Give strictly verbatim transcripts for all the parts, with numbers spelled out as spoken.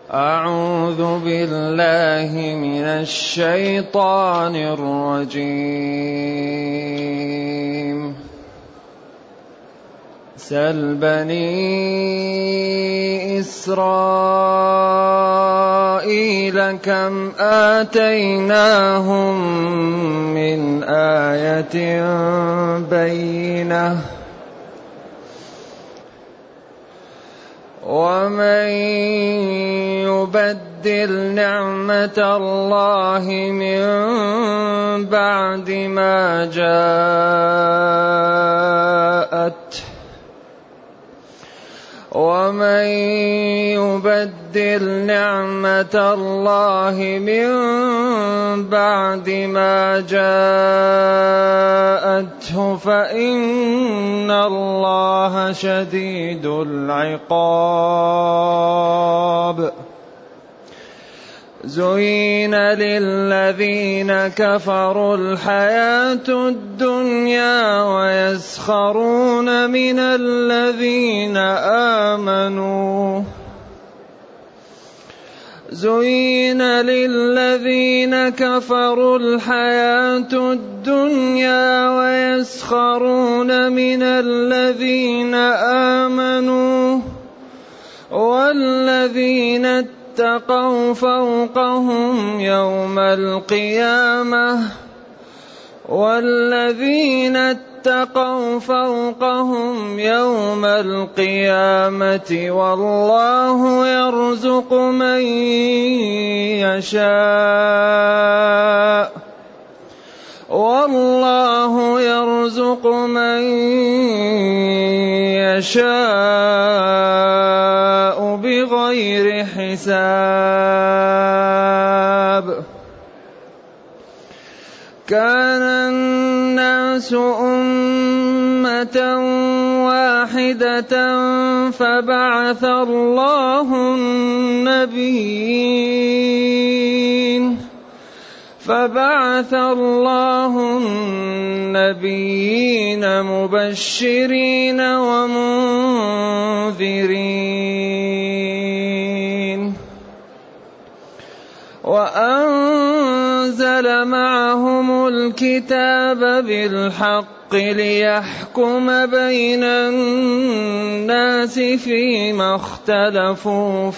أعوذ بالله من الشيطان الرجيم. سل بني إسرائيل كم آتيناهم من آية بينة ومن يبدل نعمة الله من بعد ما جاءته ومن يبدل نعمة الله من بعد ما جاءته فإن الله شديد العقاب. زين للذين كفروا الحياة الدنيا ويسخرون من الذين آمنوا زين للذين كفروا الحياة الدنيا ويسخرون من الذين آمنوا والذين اتقوا فوقهم يوم القيامة والذين اتقوا فوقهم يوم القيامة والله يرزق من يشاء والله يرزق من يشاء بغير حساب. كان الناس أمة واحدة فبعث الله النبيين فبعث الله النبيين مبشرين ومنذرين وأنزل معهم الكتاب بالحق ليحكم بين الناس فيما اختلفوا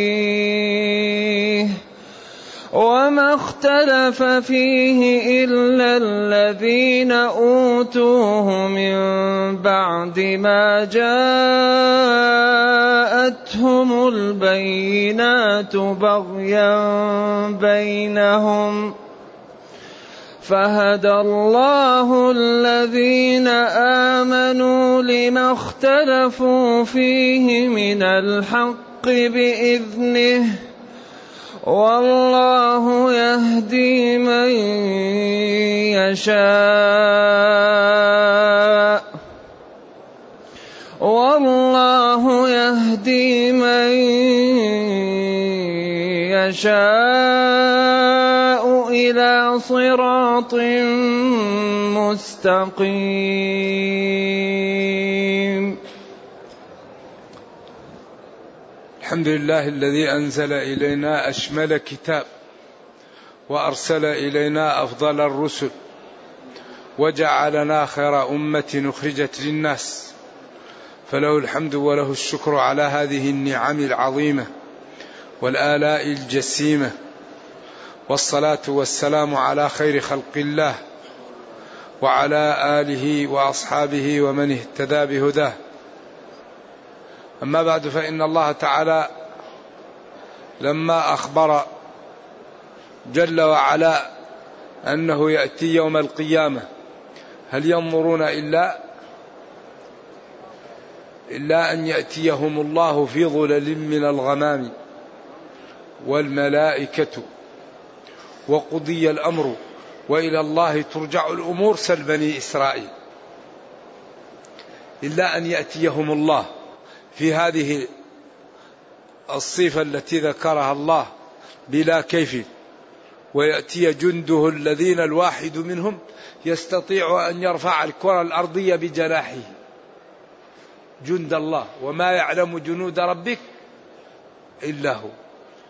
فيه وما اختلف فيه إلا الذين أوتوه من بعد ما جاءتهم البينات بغيا بينهم فهدى الله الذين آمنوا لما اختلفوا فيه من الحق بإذنه والله يهدي من يشاء والله يهدي من يشاء إلى صراط مستقيم. الحمد لله الذي أنزل إلينا أشمل كتاب وأرسل إلينا أفضل الرسل وجعلنا خير أمة أخرجت للناس، فله الحمد وله الشكر على هذه النعم العظيمة والآلاء الجسيمة، والصلاة والسلام على خير خلق الله وعلى آله وأصحابه ومن اهتدى بهداه. أما بعد، فإن الله تعالى لما أخبر جل وعلا أنه يأتي يوم القيامة هل ينظرون إلا إلا أن يأتيهم الله في ظلل من الغمام والملائكة وقضي الأمر وإلى الله ترجع الأمور. سل بني إسرائيل إلا أن يأتيهم الله في هذه الصفة التي ذكرها الله بلا كيف، ويأتي جنده الذين الواحد منهم يستطيع أن يرفع الكرة الأرضية بجناحه، جند الله وما يعلم جنود ربك إلا هو.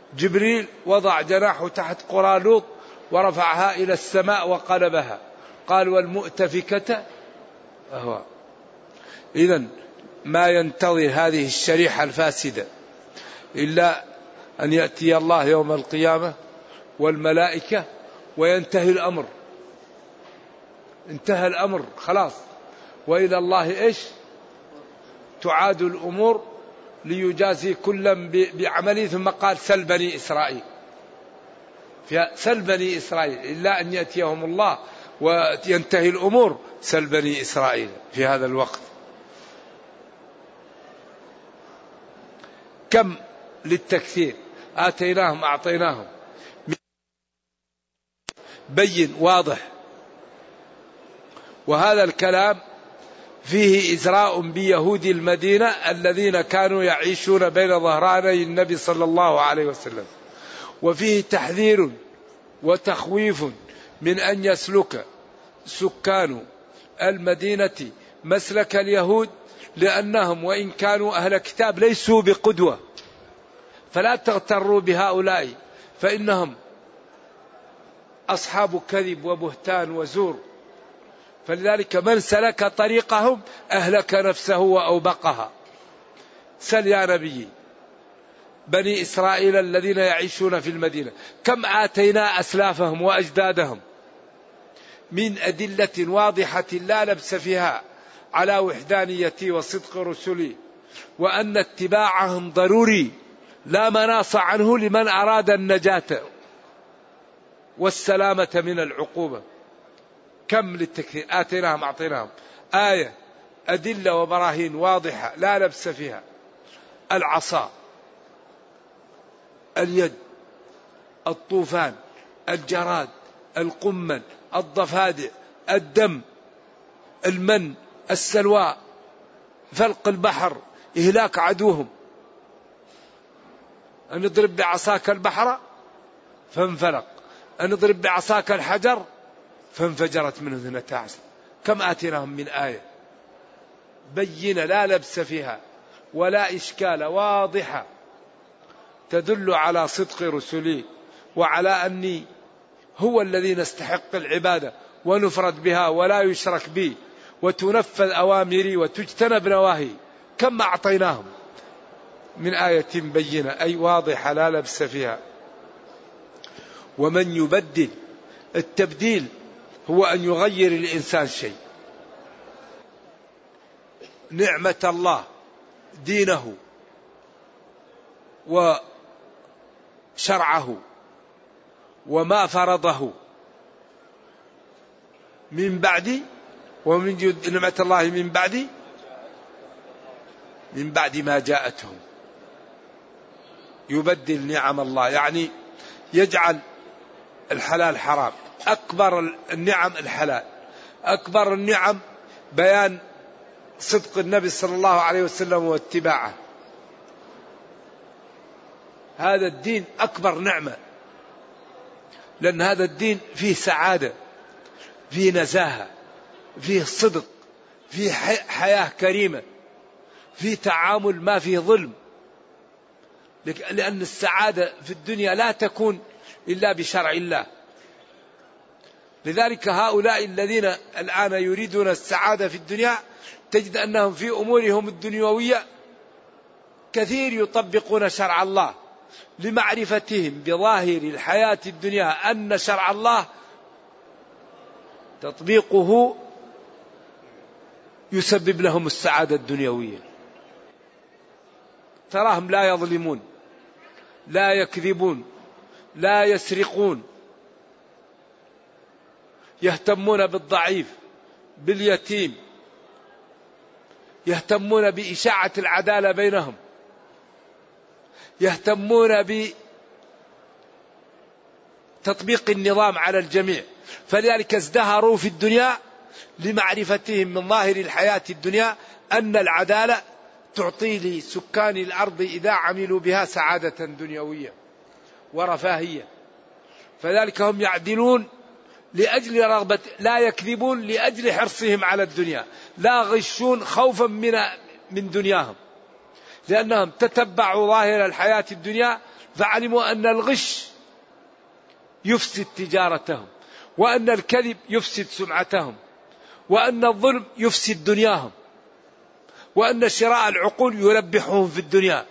جبريل وضع جناحه تحت قرى لوط ورفعها إلى السماء وقلبها، قال والمؤتفكة أهوى. إذن ما ينتظر هذه الشريحة الفاسدة إلا أن يأتي الله يوم القيامة والملائكة وينتهي الأمر، انتهى الأمر خلاص، وإلى الله إيش تعاد الأمور ليجازي كلا بعمله. ثم قال سل بني إسرائيل، سل بني إسرائيل إلا أن يأتيهم الله وينتهي الأمور، سل بني إسرائيل في هذا الوقت. كم للتكثير، آتيناهم أعطيناهم، بين واضح. وهذا الكلام فيه إزراء بيهود المدينة الذين كانوا يعيشون بين ظهراني النبي صلى الله عليه وسلم، وفيه تحذير وتخويف من أن يسلك سكان المدينة مسلك اليهود، لأنهم وإن كانوا أهل كتاب ليسوا بقدوة، فلا تغتروا بهؤلاء فإنهم أصحاب كذب وبهتان وزور. فلذلك من سلك طريقهم أهلك نفسه وأوبقها. سل يا نبي بني إسرائيل الذين يعيشون في المدينة كم آتينا أسلافهم وأجدادهم من أدلة واضحة لا لبس فيها على وحدانيتي وصدق رسلي، وأن اتباعهم ضروري لا مناص عنه لمن أراد النجاة والسلامة من العقوبة. كم للتكثير، آتيناهم أعطيناهم، آية أدلة وبراهين واضحة لا لبس فيها. العصا، اليد، الطوفان، الجراد، القمل، الضفادع، الدم، المن، السلواء، فلق البحر، إهلاك عدوهم. أن نضرب بعصاك البحر فانفلق، أن نضرب بعصاك الحجر فانفجرت منه اثنتا عشر. كم آتيناهم من آية بينة لا لبس فيها ولا إشكال، واضحة تدل على صدق رسلي وعلى أني هو الذي نستحق العبادة ونفرد بها ولا يشرك بي، وتنفذ أوامري وتجتنب نواهي. كم أعطيناهم من آية بينة أي واضحة لا لبس فيها. ومن يبدل، التبديل هو أن يغير الإنسان شيء، نعمة الله دينه وشرعه وما فرضه من بعد، ومن جد نعمة الله من بعد من بعد ما جاءتهم. يبدل نعم الله يعني يجعل الحلال حرام. أكبر النعم الحلال، أكبر النعم بيان صدق النبي صلى الله عليه وسلم واتباعه. هذا الدين أكبر نعمة، لأن هذا الدين فيه سعادة، فيه نزاهة، فيه صدق، فيه حياة كريمة، فيه تعامل ما فيه ظلم. لأن السعادة في الدنيا لا تكون إلا بشرع الله. لذلك هؤلاء الذين الآن يريدون السعادة في الدنيا تجد أنهم في أمورهم الدنيوية كثير يطبقون شرع الله، لمعرفتهم بظاهر الحياة الدنيا أن شرع الله تطبيقه يسبب لهم السعادة الدنيوية. تراهم لا يظلمون، لا يكذبون، لا يسرقون، يهتمون بالضعيف باليتيم، يهتمون بإشاعة العدالة بينهم، يهتمون بتطبيق النظام على الجميع. فلذلك ازدهروا في الدنيا لمعرفتهم من ظاهر الحياة الدنيا أن العدالة تعطي لسكان الأرض إذا عملوا بها سعادة دنيوية ورفاهية. فذلك هم يعدلون لأجل رغبة، لا يكذبون لأجل حرصهم على الدنيا، لا غشون خوفا من من دنياهم، لأنهم تتبعوا ظاهر الحياة الدنيا فعلموا أن الغش يفسد تجارتهم، وأن الكذب يفسد سمعتهم، وأن الظلم يفسد دنياهم، وأن شراء العقول يربحهم في الدنيا.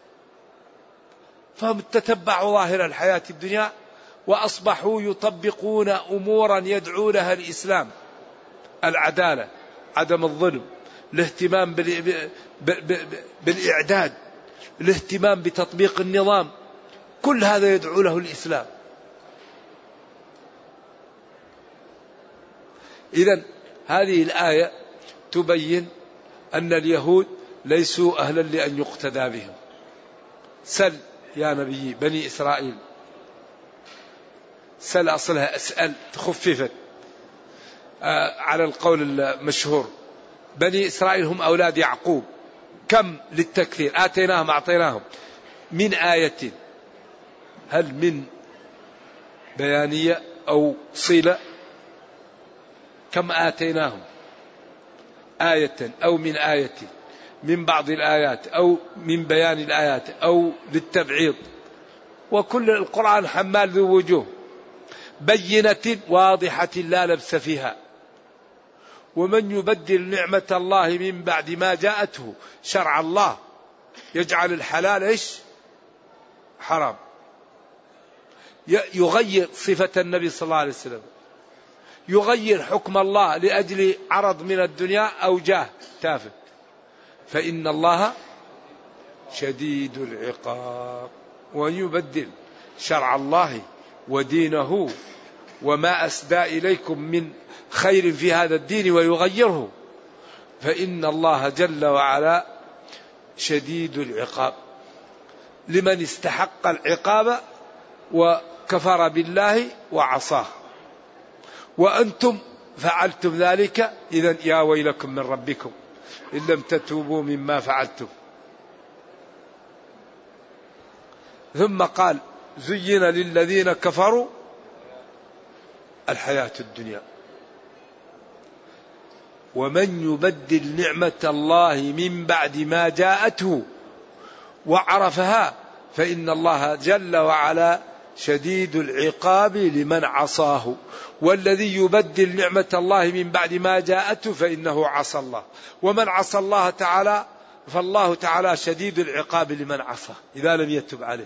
فهم تتبعوا ظاهر الحياة الدنيا وأصبحوا يطبقون أمورا يدعو لها الإسلام: العدالة، عدم الظلم، الاهتمام بالإعداد، الاهتمام بتطبيق النظام، كل هذا يدعو له الإسلام. إذن هذه الآية تبين أن اليهود ليسوا أهلا لأن يقتدى بهم. سل يا نبي بني إسرائيل، سل أصلها أسأل تخففت آه على القول المشهور. بني إسرائيل هم أولاد يعقوب، كم للتكثير، آتيناهم أعطيناهم من آية، هل من بيانية أو صلة؟ كم آتيناهم آية أو من آية، من بعض الآيات أو من بيان الآيات أو للتبعيض. وكل القرآن حمال ذو وجوه، بينة واضحة لا لبس فيها. ومن يبدل نعمة الله من بعد ما جاءته، شرع الله يجعل الحلال إيش؟ حرام، يغير صفة النبي صلى الله عليه وسلم، يغير حكم الله لأجل عرض من الدنيا أو جاه تافه، فإن الله شديد العقاب. ويبدل شرع الله ودينه وما أسدى إليكم من خير في هذا الدين ويغيره، فإن الله جل وعلا شديد العقاب لمن استحق العقاب وكفر بالله وعصاه. وأنتم فعلتم ذلك، إذن يا ويلكم من ربكم إن لم تتوبوا مما فعلتم. ثم قال: زين للذين كفروا الحياة الدنيا. ومن يبدل نعمة الله من بعد ما جاءته وعرفها فإن الله جل وعلا شديد العقاب لمن عصاه. والذي يبدل نعمة الله من بعد ما جاءته فإنه عصى الله، ومن عصى الله تعالى فالله تعالى شديد العقاب لمن عصى إذا لم يتب عليه.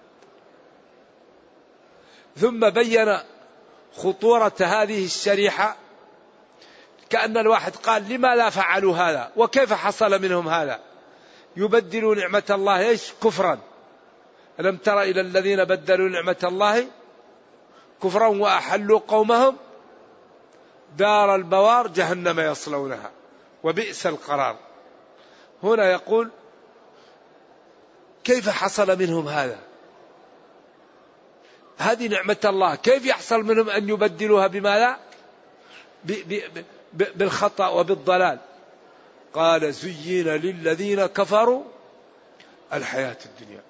ثم بين خطورة هذه الشريحة، كأن الواحد قال: لما لا فعلوا هذا؟ وكيف حصل منهم هذا؟ يبدلوا نعمة الله إيش؟ كفرا. ألم تر إلى الذين بدلوا نعمة الله كفرا وأحلوا قومهم دار البوار جهنم يصلونها وبئس القرار. هنا يقول: كيف حصل منهم هذا؟ هذه نعمة الله، كيف يحصل منهم أن يبدلوها بما لا؟ بالخطأ وبالضلال. قال: زين للذين كفروا الحياة الدنيا.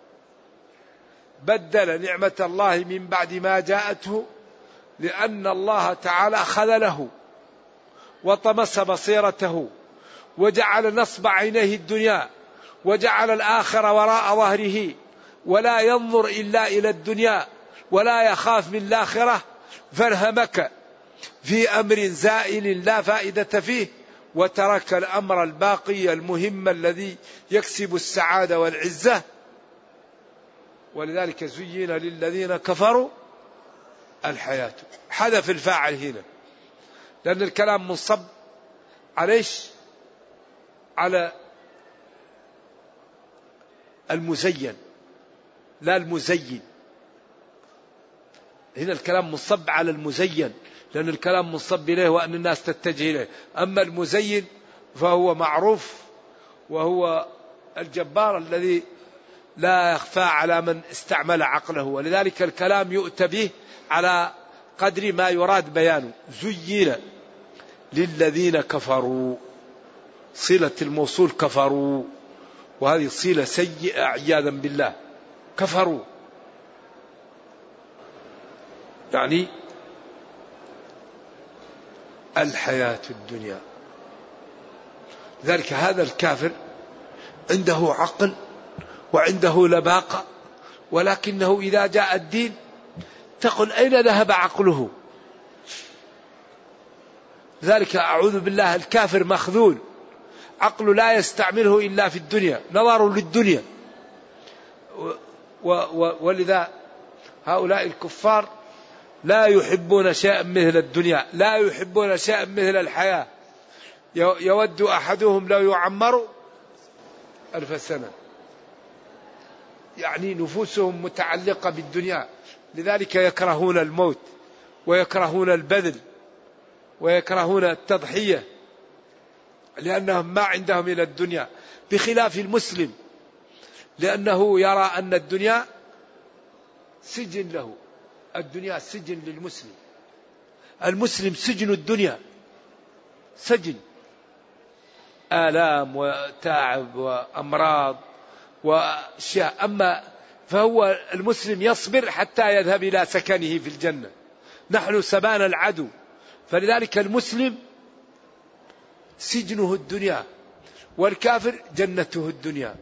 بدل نعمة الله من بعد ما جاءته لأن الله تعالى خذله وطمس بصيرته وجعل نصب عينيه الدنيا وجعل الآخرة وراء ظهره، ولا ينظر إلا إلى الدنيا ولا يخاف من الآخرة، فارهمك في أمر زائل لا فائدة فيه، وترك الأمر الباقي المهم الذي يكسب السعادة والعزة. ولذلك زين للذين كفروا الحياة، حذف الفاعل هنا لأن الكلام منصب عليش؟ على المزين لا المزين. هنا الكلام منصب على المزين لأن الكلام منصب إليه وأن الناس تتجه إليه. أما المزين فهو معروف وهو الجبار الذي لا يخفى على من استعمل عقله، ولذلك الكلام يؤتى به على قدر ما يراد بيانه. زين للذين كفروا، صلة الموصول كفروا، وهذه صلة سيئة عياذا بالله. كفروا يعني الحياة الدنيا. ذلك هذا الكافر عنده عقل وعنده لباقة ولكنه إذا جاء الدين تقول أين ذهب عقله؟ ذلك أعوذ بالله الكافر مخذول، عقله لا يستعمله إلا في الدنيا، نظر للدنيا. ولذا هؤلاء الكفار لا يحبون شيئا مثل الدنيا، لا يحبون شيئا مثل الحياة. يود أحدهم لو يعمر ألف سنة، يعني نفوسهم متعلقة بالدنيا، لذلك يكرهون الموت ويكرهون البذل ويكرهون التضحية، لأنهم ما عندهم إلى الدنيا، بخلاف المسلم لأنه يرى أن الدنيا سجن له. الدنيا سجن للمسلم، المسلم سجن الدنيا، سجن آلام وتعب وأمراض وأشياء. أما فهو المسلم يصبر حتى يذهب إلى سكنه في الجنة. نحن سبان العدو، فلذلك المسلم سجنه الدنيا والكافر جنته الدنيا.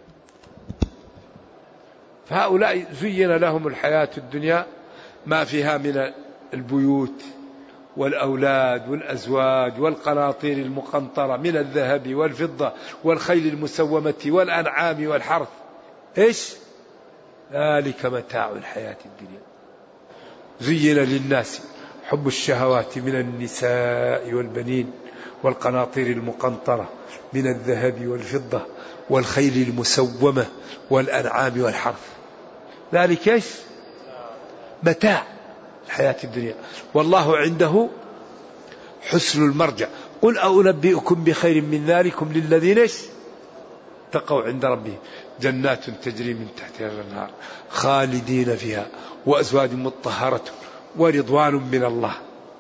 فهؤلاء زين لهم الحياة الدنيا ما فيها من البيوت والأولاد والأزواج والقناطير المقنطرة من الذهب والفضة والخيل المسومة والأنعام والحرث. إيش؟ ذلك متاع الحياة الدنيا. زين للناس حب الشهوات من النساء والبنين والقناطير المقنطرة من الذهب والفضة والخيل المسومة والأنعام والحرث. ذلك إيش؟ متاع الحياة الدنيا، والله عنده حسن المرجع. قل أنبئكم بخير من ذلكم للذين اتقوا عند ربهم جنات تجري من تحتها الأنهار خالدين فيها وأزواج مطهرة ورضوان من الله.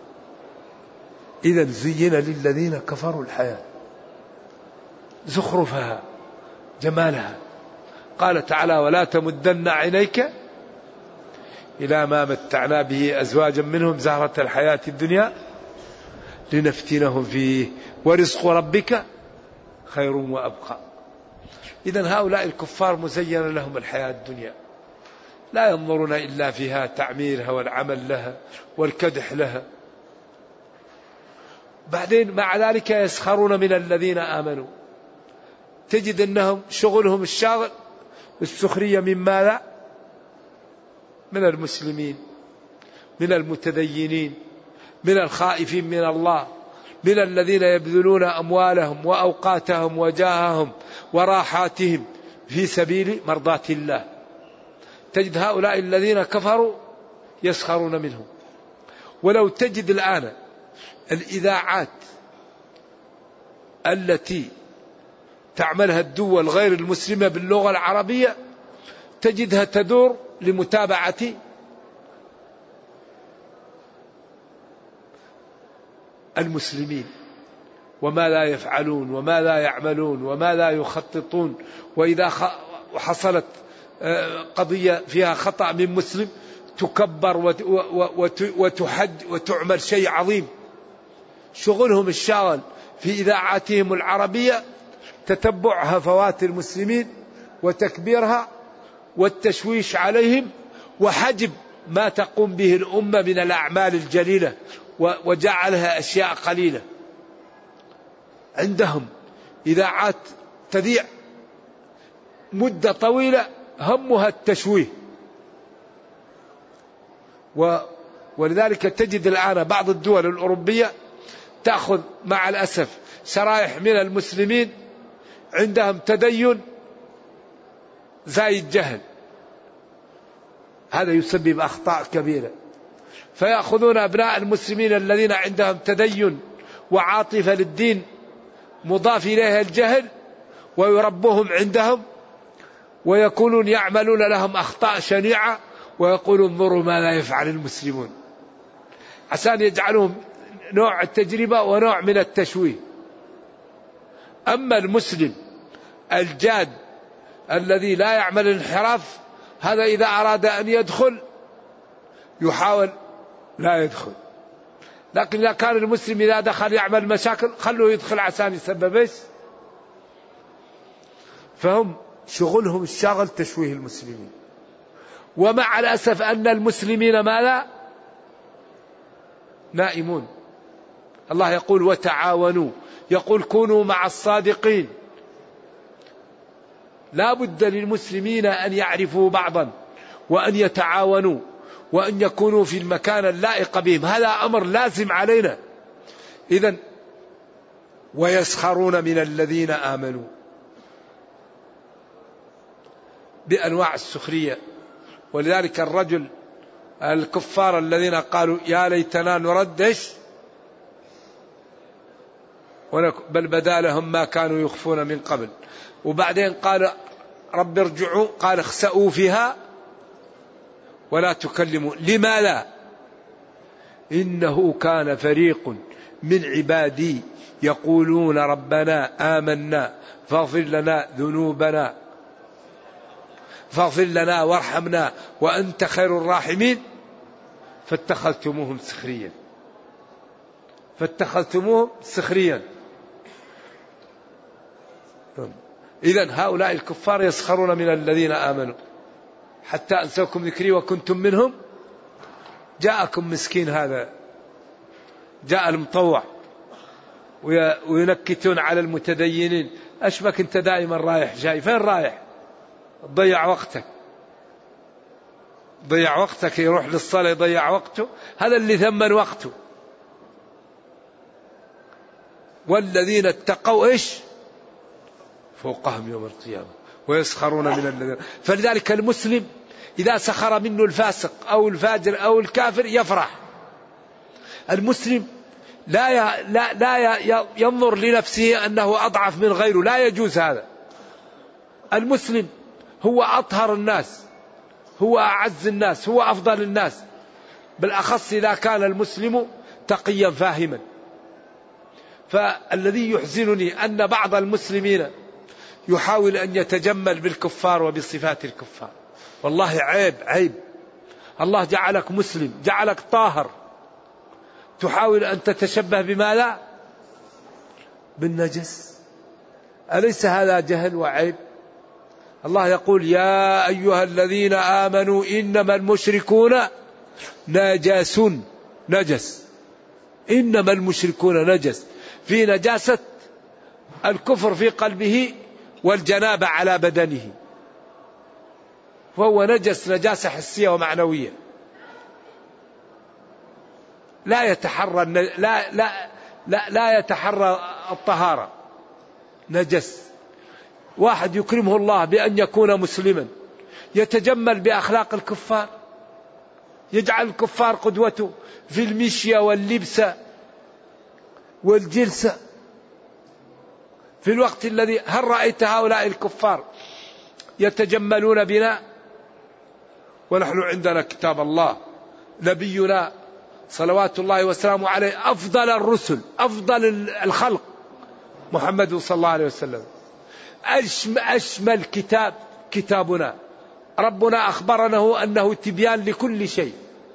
إذا زين للذين كفروا الحياة زخرفها جمالها. قال تعالى ولا تمدن عينيك إلى ما متعنا به أزواجا منهم زهرة الحياة الدنيا لنفتنهم فيه ورزق ربك خير وأبقى. إذن هؤلاء الكفار مزين لهم الحياة الدنيا، لا ينظرون إلا فيها تعميرها والعمل لها والكدح لها. بعدين مع ذلك يسخرون من الذين آمنوا، تجد أنهم شغلهم الشاغل السخرية من ماذا؟ من المسلمين، من المتدينين، من الخائفين من الله، من الذين يبذلون أموالهم وأوقاتهم وجاههم وراحاتهم في سبيل مرضاة الله. تجد هؤلاء الذين كفروا يسخرون منهم. ولو تجد الآن الإذاعات التي تعملها الدول غير المسلمة باللغة العربية تجدها تدور لمتابعة المسلمين وما لا يفعلون وما لا يعملون وما لا يخططون. وإذا حصلت قضية فيها خطأ من مسلم تكبر وتحد وتعمل شيء عظيم. شغلهم الشاغل في إذاعاتهم العربية تتبع هفوات المسلمين وتكبيرها والتشويش عليهم وحجب ما تقوم به الأمة من الأعمال الجليلة وجعلها أشياء قليلة. عندهم إذاعات تذيع مدة طويلة همها التشويه. ولذلك تجد الآن بعض الدول الأوروبية تأخذ مع الأسف شرائح من المسلمين عندهم تدين زايد جهل، هذا يسبب أخطاء كبيرة. فيأخذون أبناء المسلمين الذين عندهم تدين وعاطفة للدين مضاف إليها الجهل ويربوهم عندهم ويكونون يعملون لهم أخطاء شنيعة ويقولون انظروا ماذا يفعل المسلمون، عشان يجعلهم نوع التجربة ونوع من التشويه. أما المسلم الجاد الذي لا يعمل الانحراف هذا إذا أراد أن يدخل يحاول لا يدخل. لكن إذا كان المسلم إذا دخل يعمل مشاكل خلوه يدخل عشان يسبب إيش؟ فهم شغلهم الشاغل تشويه المسلمين. ومع الأسف أن المسلمين ما لا نائمون. الله يقول وتعاونوا، يقول كونوا مع الصادقين. لا بد للمسلمين أن يعرفوا بعضا وأن يتعاونوا وأن يكونوا في المكان اللائق بهم، هذا أمر لازم علينا. إذن ويسخرون من الذين آمنوا بأنواع السخرية. ولذلك الرجل الكفار الذين قالوا يا ليتنا نردش بل بدا لهم ما كانوا يخفون من قبل، وبعدين قال رب ارجعوا، قال اخسأوا فيها ولا تكلموا. لما لا؟ إنه كان فريق من عبادي يقولون ربنا آمنا فاغفر لنا ذنوبنا فاغفر لنا وارحمنا وأنت خير الراحمين فاتخذتموهم سخريا فاتخذتموهم سخريا. إذن هؤلاء الكفار يسخرون من الذين آمنوا حتى أنسوكم ذكري وكنتم منهم. جاءكم مسكين هذا، جاء المطوع وينكتون على المتدينين، أشبك أنت دائما رايح جاي، فين رايح؟ ضيع وقتك ضيع وقتك يروح للصلاة يضيع وقته، هذا اللي ثمن وقته. والذين اتقوا إيش فوقهم يوم القيامة ويسخرون من الذين. فلذلك المسلم إذا سخر منه الفاسق أو الفاجر أو الكافر يفرح. المسلم لا ي... لا لا ي... ينظر لنفسه أنه أضعف من غيره، لا يجوز هذا. المسلم هو أطهر الناس، هو أعز الناس، هو أفضل الناس، بالأخص إذا كان المسلم تقيا فاهما. فالذي يحزنني أن بعض المسلمين يحاول أن يتجمل بالكفار وبصفات الكفار. والله عيب عيب. الله جعلك مسلم، جعلك طاهر، تحاول أن تتشبه بما لا بالنجس. أليس هذا جهل وعيب؟ الله يقول يا أيها الذين آمنوا إنما المشركون نجس نجس إنما المشركون نجس، في نجاسة الكفر في قلبه والجنابة على بدنه، فهو نجس نجاسة حسية ومعنوية. لا يتحرى لا لا لا لا يتحرى الطهارة، نجس. واحد يكرمه الله بأن يكون مسلما يتجمل بأخلاق الكفار، يجعل الكفار قدوته في المشية واللبسة والجلسة، في الوقت الذي هل رأيت هؤلاء الكفار يتجملون بنا؟ ونحن عندنا كتاب الله، نبينا صلوات الله وسلامه عليه أفضل الرسل أفضل الخلق محمد صلى الله عليه وسلم، أشمل كتاب كتابنا، ربنا أخبرنا أنه تبيان لكل شيء،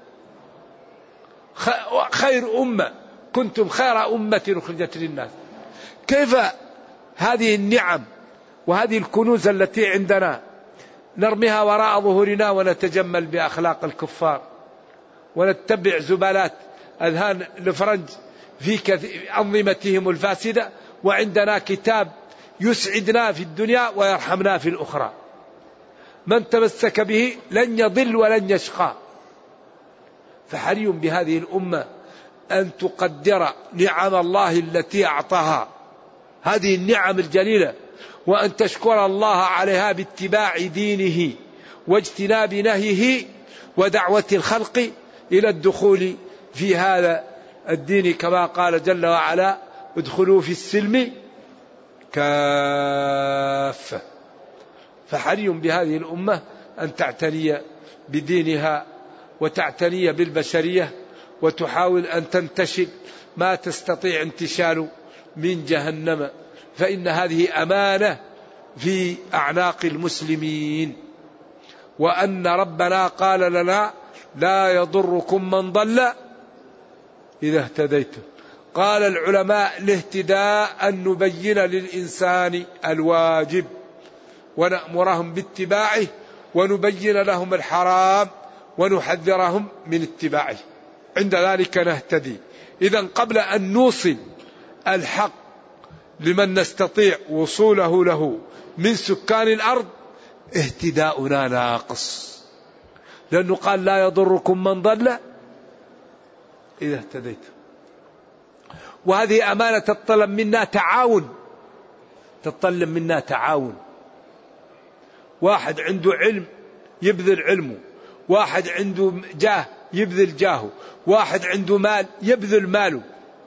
خير أمة كنتم خير أمة أخرجت للناس. كيف هذه النعم وهذه الكنوز التي عندنا نرميها وراء ظهورنا ونتجمل بأخلاق الكفار ونتبع زبالات أذهان الفرنج في أنظمتهم الفاسدة، وعندنا كتاب يسعدنا في الدنيا ويرحمنا في الأخرى. من تمسك به لن يضل ولن يشقى. فحري بهذه الأمة أن تقدر نعم الله التي أعطاها، هذه النعم الجليلة، وأن تشكر الله عليها باتباع دينه واجتناب نهيه ودعوة الخلق إلى الدخول في هذا الدين، كما قال جل وعلا ادخلوا في السلم كافة. فحري بهذه الأمة أن تعتني بدينها وتعتني بالبشرية وتحاول أن تنتشل ما تستطيع انتشاله من جهنم، فإن هذه أمانة في أعناق المسلمين. وأن ربنا قال لنا لا يضركم من ضل إذا اهتديتم. قال العلماء الاهتداء أن نبين للإنسان الواجب ونأمرهم باتباعه ونبين لهم الحرام ونحذرهم من اتباعه، عند ذلك نهتدي. إذن قبل أن نوصل الحق لمن نستطيع وصوله له من سكان الأرض اهتداؤنا ناقص، لأنه قال لا يضركم من ضل إذا اهتديت. وهذه أمانة تطلب منا تعاون، تطلب منا تعاون. واحد عنده علم يبذل علمه، واحد عنده جاه يبذل جاهه، واحد عنده مال يبذل ماله،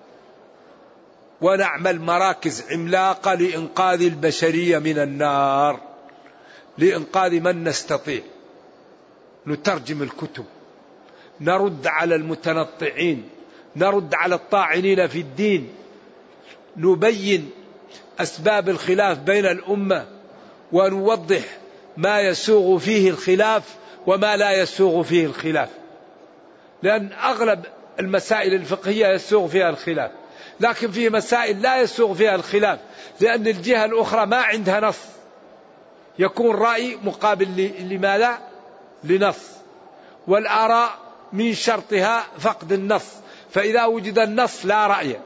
ونعمل مراكز عملاقة لإنقاذ البشرية من النار، لإنقاذ من نستطيع. نترجم الكتب، نرد على المتنطعين، نرد على الطاعنين في الدين، نبين أسباب الخلاف بين الأمة، ونوضح ما يسوغ فيه الخلاف وما لا يسوغ فيه الخلاف، لأن أغلب المسائل الفقهية يسوغ فيها الخلاف، لكن في مسائل لا يسوغ فيها الخلاف، لأن الجهة الأخرى ما عندها نص، يكون رأي مقابل لما لا لنص، والآراء من شرطها فقد النص، فإذا وجد النص لا رأي.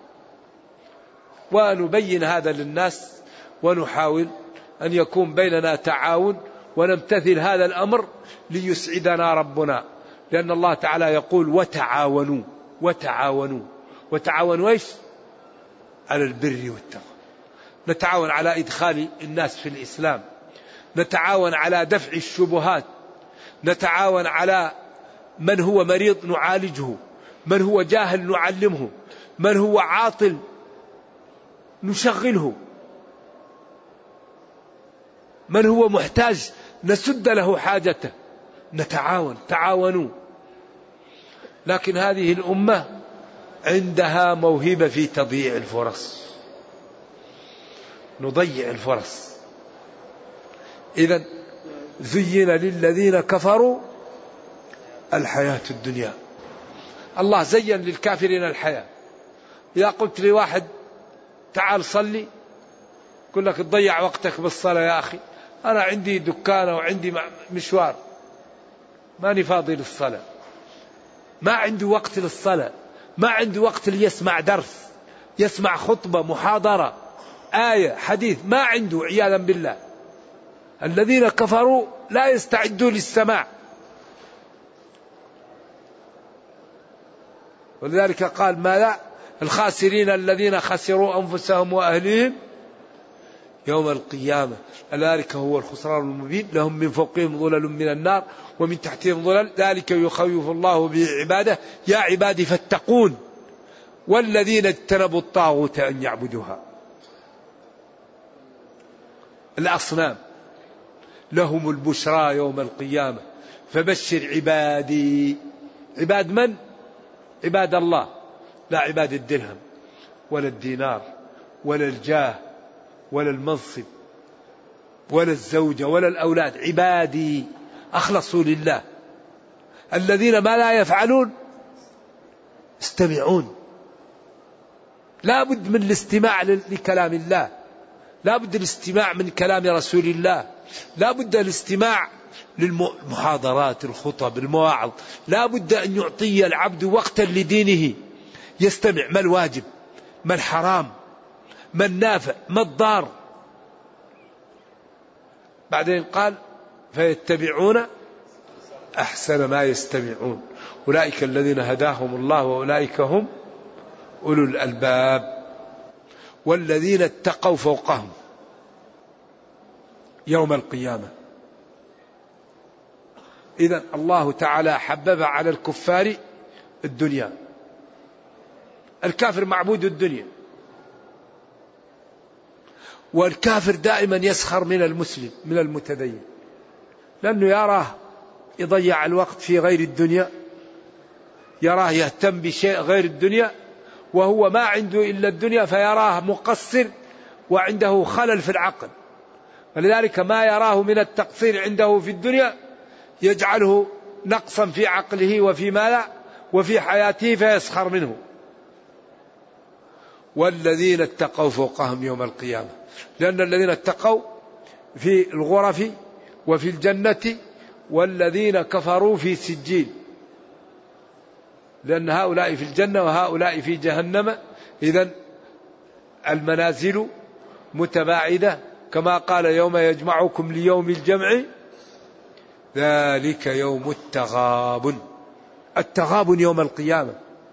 ونبين هذا للناس، ونحاول أن يكون بيننا تعاون، ونمتثل هذا الأمر ليسعدنا ربنا، لأن الله تعالى يقول وتعاونوا وتعاونوا وتعاونوا ايش؟ على البر والتقوى. نتعاون على إدخال الناس في الإسلام، نتعاون على دفع الشبهات، نتعاون على من هو مريض نعالجه، من هو جاهل نعلمه، من هو عاطل نشغله، من هو محتاج نسد له حاجته. نتعاون، تعاونوا. لكن هذه الأمة عندها موهبة في تضييع الفرص، نضيع الفرص. إذن زين للذين كفروا الحياة الدنيا. الله زين للكافرين الحياة. إذا قلت لي واحد تعال صلي، يقول لك تضيع وقتك بالصلاة يا أخي، أنا عندي دكانة وعندي مشوار، ماني فاضي للصلاة، ما عنده وقت للصلاة، ما عنده وقت ليسمع درس، يسمع خطبة، محاضرة، آية، حديث، ما عنده، عياذا بالله. الذين كفروا لا يستعدوا للسماع. ولذلك قال ماذا؟ الخاسرين الذين خسروا أنفسهم وأهليهم يوم القيامة، ذلك هو الخسران المبين. لهم من فوقهم ظلل من النار ومن تحتهم ظلل، ذلك يخوف الله به عباده يا عبادي فاتقون والذين اجتنبوا الطاغوت أن يعبدوها. الأصنام لهم البشرى يوم القيامة، فبشر عبادي. عباد من؟ عباد الله، لا عباد الدرهم ولا الدينار ولا الجاه ولا المنصب ولا الزوجة ولا الأولاد. عبادي أخلصوا لله، الذين ما لا يفعلون استمعون. لا بد من الاستماع لكلام الله، لا بد الاستماع من كلام رسول الله، لا بد الاستماع للمحاضرات، الخطب، المواعظ. لا بد أن يعطي العبد وقتا لدينه، يستمع ما الواجب، ما الحرام، ما النافع، ما الضار. بعدين قال فيتبعون أحسن ما يستمعون، أولئك الذين هداهم الله وأولئك هم أولو الألباب. والذين اتقوا فوقهم يوم القيامة. إذن الله تعالى حبب على الكفار الدنيا. الكافر معبود الدنيا، والكافر دائما يسخر من المسلم من المتدين، لأنه يراه يضيع الوقت في غير الدنيا، يراه يهتم بشيء غير الدنيا، وهو ما عنده إلا الدنيا، فيراه مقصر وعنده خلل في العقل. ولذلك ما يراه من التقصير عنده في الدنيا يجعله نقصا في عقله وفي ماله وفي حياته، فيسخر منه. والذين اتقوا فوقهم يوم القيامة، لأن الذين اتقوا في الغرف وفي الجنة والذين كفروا في سجين، لأن هؤلاء في الجنة وهؤلاء في جهنم، إذن المنازل متباعدة، كما قال يوم يجمعكم ليوم الجمع ذلك يوم التغابن. التغابن يوم القيامة.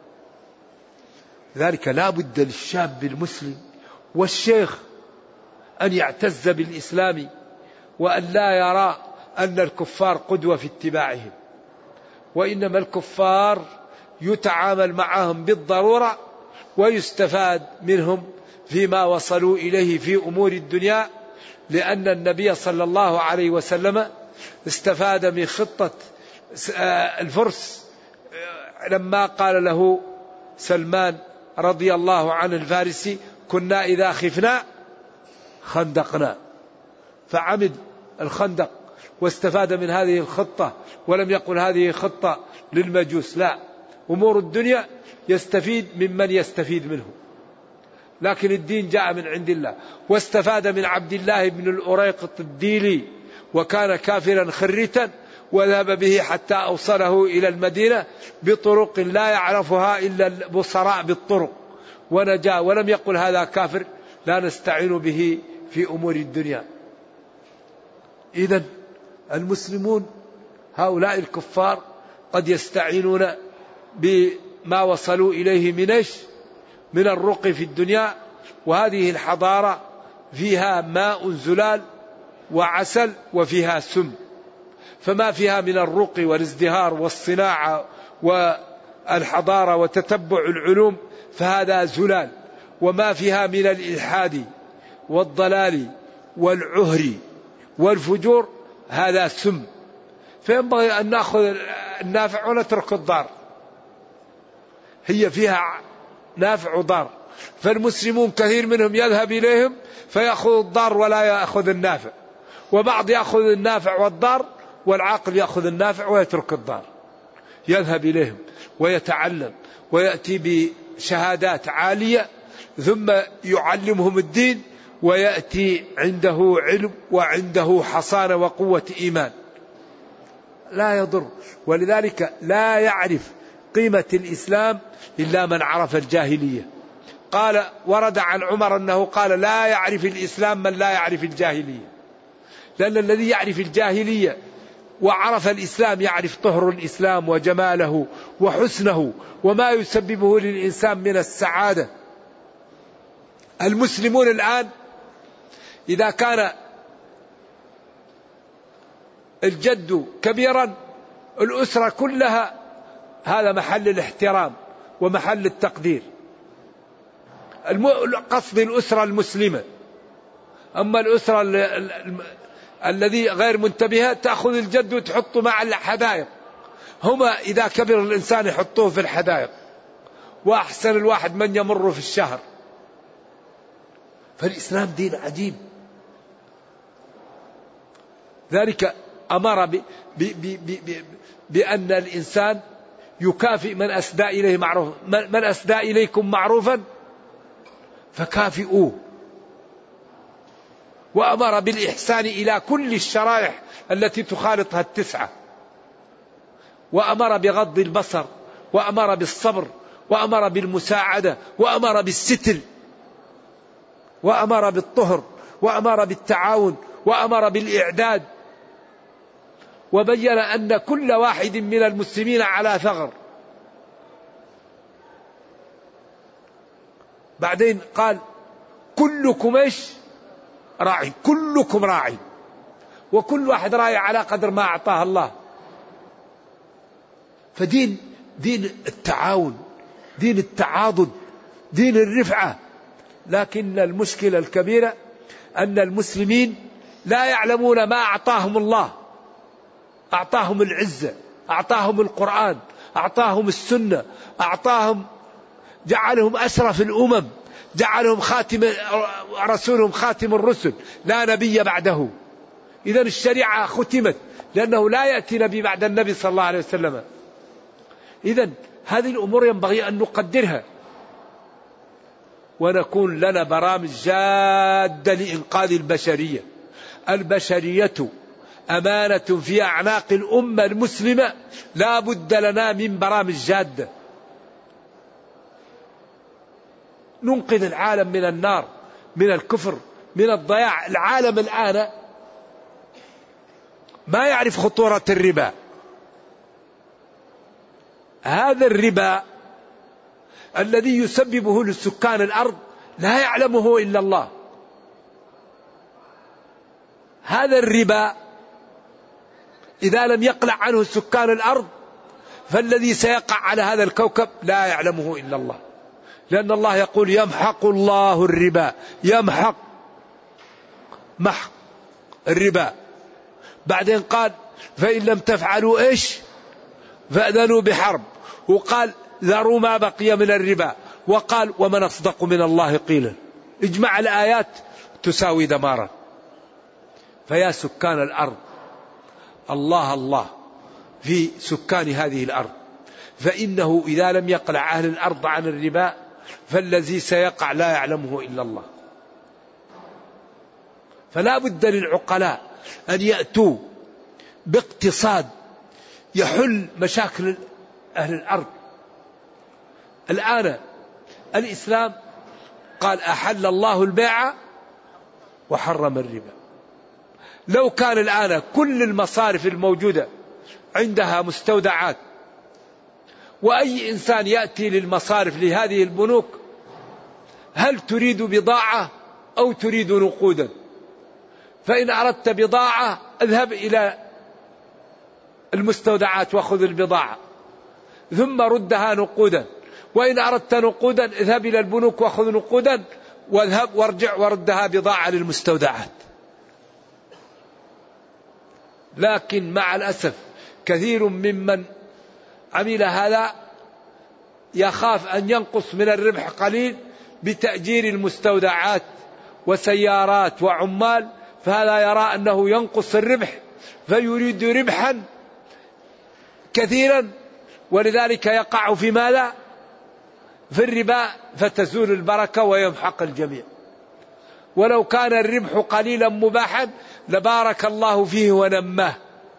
ذلك لا بد للشاب المسلم والشيخ أن يعتز بالإسلام، وأن لا يرى أن الكفار قدوة في اتباعهم، وإنما الكفار يتعامل معهم بالضرورة ويستفاد منهم فيما وصلوا إليه في أمور الدنيا، لأن النبي صلى الله عليه وسلم استفاد من خطة الفرس لما قال له سلمان رضي الله عنه الفارسي: كنا إذا خفنا خندقنا، فعمد الخندق واستفاد من هذه الخطة، ولم يقل هذه خطة للمجوس، لا، أمور الدنيا يستفيد ممن يستفيد منه، لكن الدين جاء من عند الله. واستفاد من عبد الله بن الأريقط الديلي، وكان كافرا خريتا، وذهب به حتى أوصله إلى المدينة بطرق لا يعرفها إلا البصراء بالطرق، ونجا، ولم يقل هذا كافر لا نستعين به في أمور الدنيا. إذن المسلمون هؤلاء الكفار قد يستعينون بما وصلوا إليه من إيش؟ من الرقي في الدنيا، وهذه الحضارة فيها ماء زلال وعسل وفيها سم، فما فيها من الرقي والازدهار والصناعة والحضارة وتتبع العلوم فهذا زلال، وما فيها من الإلحاد والضلال والعهر والفجور هذا سم. فينبغي أن نأخذ النافع ونترك الضار، هي فيها نافع وضار. فالمسلمون كثير منهم يذهب إليهم فيأخذ الضار ولا يأخذ النافع، وبعض يأخذ النافع والضار، والعاقل يأخذ النافع ويترك الضار، يذهب إليهم ويتعلم ويأتي بشهادات عالية ثم يعلمهم الدين، ويأتي عنده علم وعنده حصانة وقوة إيمان، لا يضر. ولذلك لا يعرف قيمة الإسلام إلا من عرف الجاهلية. قال ورد عن عمر أنه قال لا يعرف الإسلام من لا يعرف الجاهلية، لأن الذي يعرف الجاهلية وعرف الإسلام يعرف طهر الإسلام وجماله وحسنه وما يسببه للإنسان من السعادة. المسلمون الآن إذا كان الجد كبيرا الأسرة كلها هذا محل الاحترام ومحل التقدير، قصد الأسرة المسلمة. أما الأسرة الذي غير منتبهة تأخذ الجد وتحطه مع الحدائق، هما إذا كبر الإنسان يحطوه في الحدائق، وأحسن الواحد من يمر في الشهر. فالإسلام دين عجيب. ذلك أمر ب ب ب ب بأن الإنسان يكافئ من أسدى إليه معروف، من أسدى إليكم معروفا فكافئوه، وأمر بالإحسان إلى كل الشرائح التي تخالطها التسعة، وأمر بغض البصر، وأمر بالصبر، وأمر بالمساعدة، وأمر بالستر، وأمر بالطهر، وأمر بالتعاون، وأمر بالإعداد، وبين أن كل واحد من المسلمين على ثغر. بعدين قال كلكم ايش؟ راعي، كلكم راعي، وكل واحد راعي على قدر ما أعطاه الله. فدين دين التعاون، دين التعاضد، دين الرفعة. لكن المشكلة الكبيرة أن المسلمين لا يعلمون ما أعطاهم الله. أعطاهم العزة، أعطاهم القرآن، أعطاهم السنة، أعطاهم، جعلهم أشرف الأمم، جعلهم خاتم رسولهم خاتم الرسل، لا نبي بعده. إذا الشريعة ختمت، لأنه لا يأتي نبي بعد النبي صلى الله عليه وسلم. إذا هذه الأمور ينبغي أن نقدرها، ونكون لنا برامج جادة لإنقاذ البشرية. البشرية أمانة في أعناق الأمة المسلمة لا بد لنا من برامج جادة ننقذ العالم من النار، من الكفر، من الضياع. العالم الآن ما يعرف خطورة الربا. هذا الربا الذي يسببه لسكان الأرض لا يعلمه إلا الله. هذا الربا إذا لم يقلع عنه سكان الأرض فالذي سيقع على هذا الكوكب لا يعلمه إلا الله، لأن الله يقول يمحق الله الربا، يمحق محق الربا. بعدين قال فإن لم تفعلوا إيش فأذنوا بحرب، وقال ذروا ما بقي من الربا، وقال ومن أصدق من الله قيلا. اجمع الآيات تساوي دمارا. فيا سكان الأرض الله الله في سكان هذه الأرض، فإنه إذا لم يقلع أهل الأرض عن الربا فالذي سيقع لا يعلمه إلا الله. فلا بد للعقلاء أن يأتوا باقتصاد يحل مشاكل أهل الأرض. الآن الإسلام قال أحل الله البيع وحرم الربا. لو كان الآن كل المصارف الموجودة عندها مستودعات، وأي إنسان يأتي للمصارف لهذه البنوك هل تريد بضاعة أو تريد نقودا؟ فإن أردت بضاعة اذهب إلى المستودعات وخذ البضاعة ثم ردها نقودا، وإن أردت نقودا اذهب إلى البنوك وخذ نقودا واذهب وارجع وردها بضاعة للمستودعات. لكن مع الأسف كثير ممن عمل هذا يخاف أن ينقص من الربح قليل بتأجير المستودعات وسيارات وعمال، فهذا يرى أنه ينقص الربح فيريد ربحا كثيرا، ولذلك يقع في ماذا؟ في الربا، فتزول البركة ويمحق الجميع. ولو كان الربح قليلا مباحا لبارك الله فيه ونماه.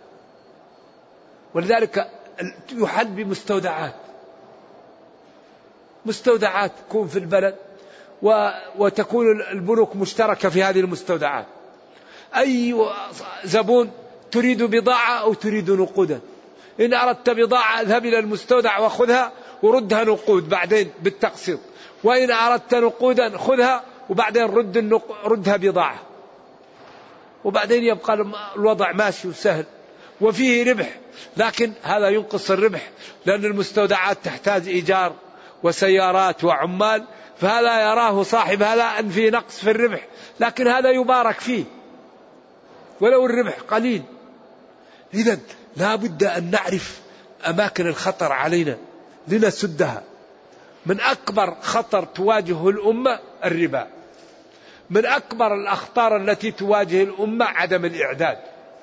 ولذلك يحل بمستودعات، مستودعات تكون في البلد وتكون البنوك مشتركة في هذه المستودعات. أي زبون تريد بضاعة أو تريد نقودا، إن أردت بضاعة اذهب إلى المستودع وخذها وردها نقود بعدين بالتقسيط، وإن أردت نقودا خذها وبعدين رد النق... ردها بضاعة، وبعدين يبقى الوضع ماشي وسهل وفيه ربح. لكن هذا ينقص الربح لأن المستودعات تحتاج إيجار وسيارات وعمال، فهذا يراه صاحب هذا أن في نقص في الربح، لكن هذا يبارك فيه ولو الربح قليل. إذن لا بد أن نعرف أماكن الخطر علينا لنسدها. من أكبر خطر تواجه الأمة الربا، من أكبر الأخطار التي تواجه الأمة عدم الإعداد.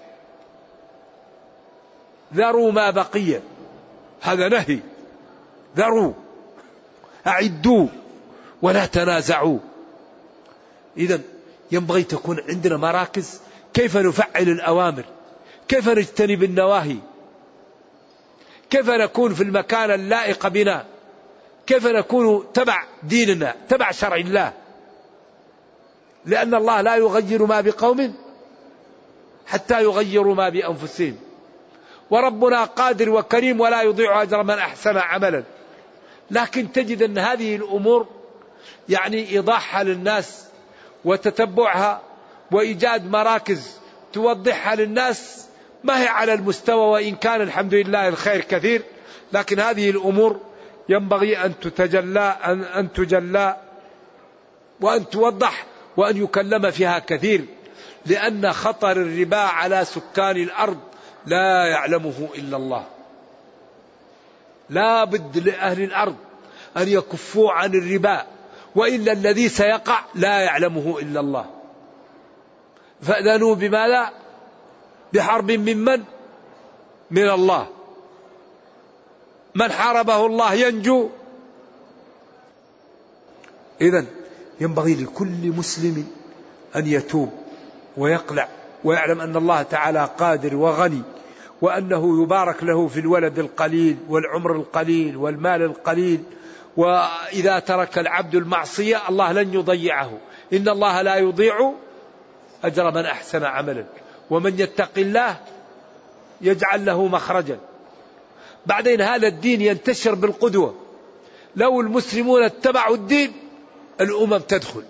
ذروا ما بقي، هذا نهي، ذروا أعدوا ولا تنازعوا. إذن ينبغي تكون عندنا مراكز كيف نفعل الأوامر، كيف نجتنب النواهي، كيف نكون في المكان اللائق بنا، كيف نكون تبع ديننا تبع شرع الله. لأن الله لا يغير ما بقوم حتى يغيروا ما بأنفسهم، وربنا قادر وكريم ولا يضيع أجر من أحسن عملا. لكن تجد أن هذه الأمور يعني إيضاحها للناس وتتبعها وإيجاد مراكز توضحها للناس ما هي على المستوى، وإن كان الحمد لله الخير كثير، لكن هذه الأمور ينبغي أن تتجلى أن, أن تجلى وأن توضح وأن يكلم فيها كثير، لأن خطر الربا على سكان الأرض لا يعلمه إلا الله. لا بد لأهل الأرض أن يكفوا عن الربا، وإلا الذي سيقع لا يعلمه إلا الله. فأذنوا بماذا؟ بحرب ممن؟ من الله. من حاربه الله ينجو. إذن ينبغي لكل مسلم أن يتوب ويقلع ويعلم أن الله تعالى قادر وغني، وأنه يبارك له في الولد القليل والعمر القليل والمال القليل، وإذا ترك العبد المعصية الله لن يضيعه، إن الله لا يضيع أجر من أحسن عملا، ومن يتق الله يجعل له مخرجا. بعدين هذا الدين ينتشر بالقدوة، لو المسلمون اتبعوا الدين الأمم تدخل.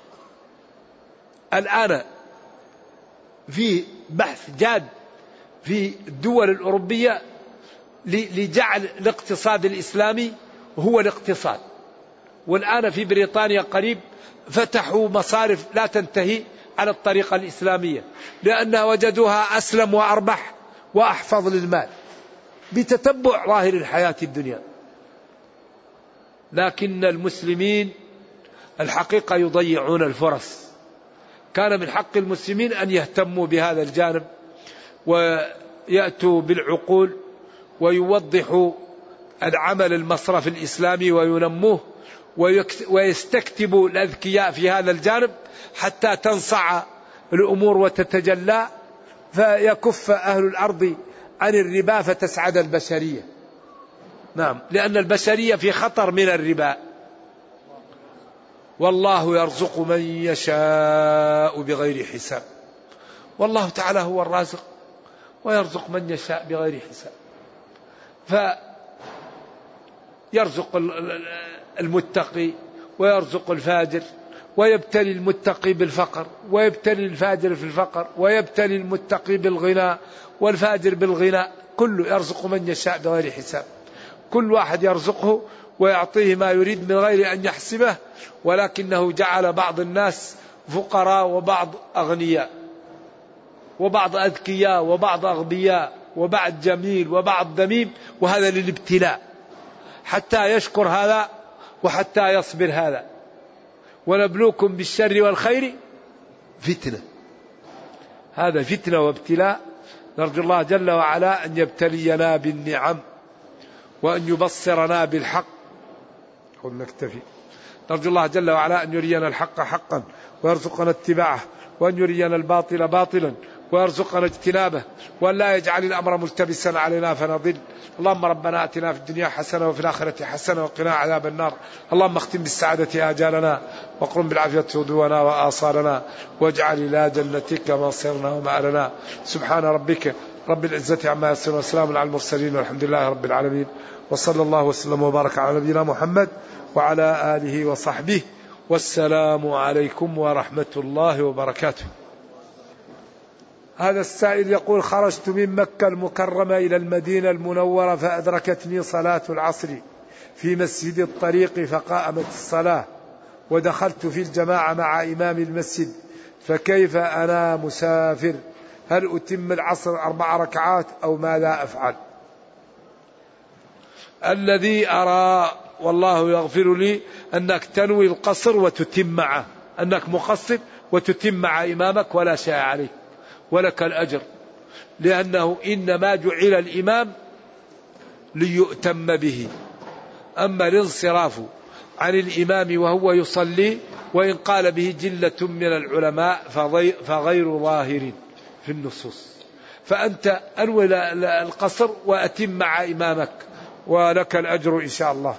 الآن في بحث جاد في الدول الأوروبية لجعل الاقتصاد الإسلامي هو الاقتصاد، والآن في بريطانيا قريب فتحوا مصارف لا تنتهي على الطريقة الإسلامية، لأنها وجدوها أسلم وأربح وأحفظ للمال بتتبع ظاهر الحياة الدنيا. لكن المسلمين الحقيقة يضيعون الفرص. كان من حق المسلمين أن يهتموا بهذا الجانب ويأتوا بالعقول ويوضحوا العمل المصرف الإسلامي وينموه، ويستكتبوا الأذكياء في هذا الجانب حتى تنصع الأمور وتتجلى، فيكف أهل الأرض عن الربا فتسعد البشرية. نعم، لأن البشرية في خطر من الربا. والله يرزق من يشاء بغير حساب، والله تعالى هو الرازق ويرزق من يشاء بغير حساب. فيرزق المتقي ويرزق الفاجر، ويبتلي المتقي بالفقر ويبتلي الفاجر في الفقر، ويبتلي المتقي بالغنى والفاجر بالغنى، كله يرزق من يشاء بغير حساب. كل واحد يرزقه ويعطيه ما يريد من غير أن يحسبه، ولكنه جعل بعض الناس فقراء وبعض أغنياء، وبعض أذكياء وبعض أغبياء، وبعض جميل وبعض ذميم، وهذا للابتلاء حتى يشكر هذا وحتى يصبر هذا. ونبلوكم بالشر والخير فتنة، هذا فتنة وابتلاء. نرجو الله جل وعلا أن يبتلينا بالنعم وأن يبصرنا بالحق. قل نكتفي. نرجو الله جل وعلا أن يرينا الحق حقا ويرزقنا اتباعه، وأن يرينا الباطل باطلا ويرزقنا اجتنابه، وأن لا يجعل الأمر ملتبسا علينا فنضل. اللهم ربنا آتنا في الدنيا حسنة وفي الآخرة حسنة وقنا عذاب النار. اللهم اختم بالسعادة آجالنا وقرم بالعافية غدونا وآصالنا، واجعل إلى جنتك مصيرنا ومآلنا. سبحان ربك رب العزة عما يصفون وسلام على المرسلين والحمد لله رب العالمين، وصلى الله وسلم وبارك على نبينا محمد وعلى آله وصحبه، والسلام عليكم ورحمة الله وبركاته. هذا السائل يقول: خرجت من مكة المكرمة إلى المدينة المنورة فأدركتني صلاة العصر في مسجد الطريق فقامت الصلاة، ودخلت في الجماعة مع إمام المسجد، فكيف أنا مسافر؟ هل أتم العصر أربع ركعات أو ماذا أفعل؟ الذي أرى والله يغفر لي أنك تنوي القصر وتتم معه، أنك مقصر وتتم مع إمامك ولا شيء عليك ولك الأجر، لأنه إنما جعل الإمام ليؤتم به. أما الانصراف عن الإمام وهو يصلي وإن قال به جلة من العلماء فغير ظاهر في النصوص، فأنت أنوي القصر وأتم مع إمامك ولك الأجر إن شاء الله.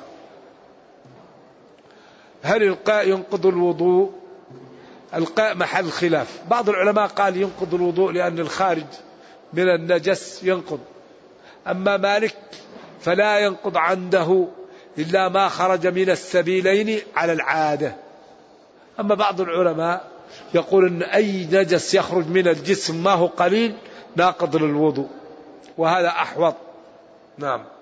هل القاء ينقض الوضوء؟ القاء محل خلاف، بعض العلماء قال ينقض الوضوء لأن الخارج من النجس ينقض، أما مالك فلا ينقض عنده إلا ما خرج من السبيلين على العادة. أما بعض العلماء يقول أن أي نجس يخرج من الجسم ما هو قليل ناقض للوضوء، وهذا أحوط. نعم.